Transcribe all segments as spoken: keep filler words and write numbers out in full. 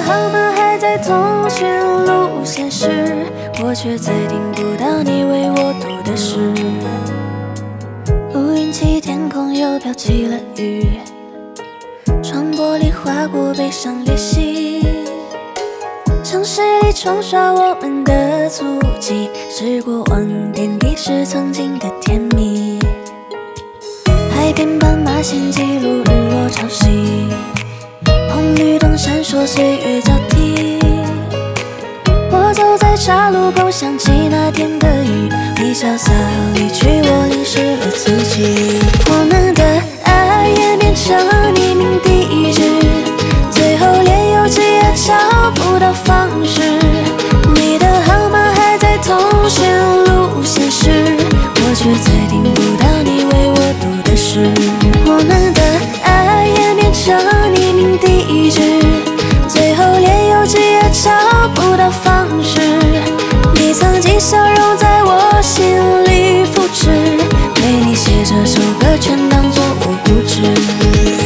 号码还在通讯录显示，我却再听不到你为我读的诗。乌云起，天空又飘起了雨，窗玻璃划过悲伤裂隙，城市里冲刷我们的足迹，是过往点滴，是曾经的甜蜜。海边斑马线记录日落潮汐，红绿灯闪烁，岁月交替。我走在岔路口，想起那天的雨，你潇洒离去，我淋湿了自己。我们的爱演变成匿名地址，最后连邮寄也找不到方式。你的号码还在通讯录显示，我却再听不到你为我读的诗。我们的爱演变成匿名地址，最后连邮寄也找不到方式。你曾经笑容在我心里复制，为你写这首歌全当作我固执。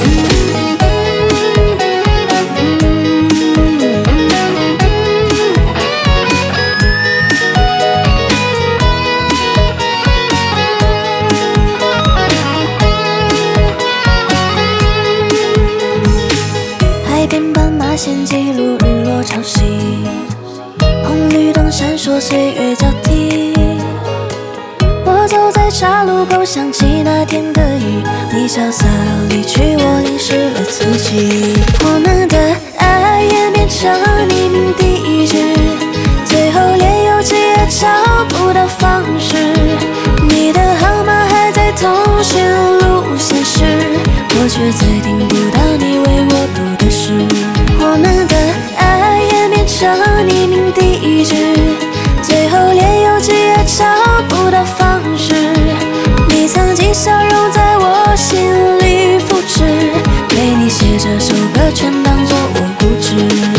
海边斑马线记录日落潮汐，红绿灯闪烁，岁月交替。我走在岔路口，想起那天的雨，你潇洒离去，我淋湿了自己。我们的爱演变成匿名地址，最后连邮寄也找不到方式。你的号码还在通讯录显示，我却再听不到你为我读的诗。我们的爱演变成匿名地址，最后连邮寄也找不到方式。你曾经笑容在我心里复制，为你写这首歌全当作我固执。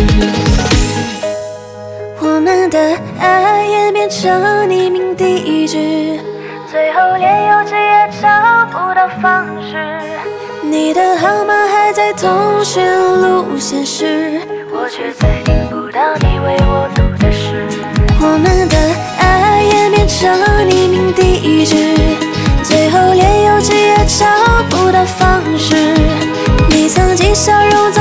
我们的爱演变成匿名地址，最后连邮寄也找不到方式。你的号码还在通讯录显示，我却再听不到你为我读的诗。我们的爱演变成匿名地址，最后连邮寄也找不到方式。你曾经笑容在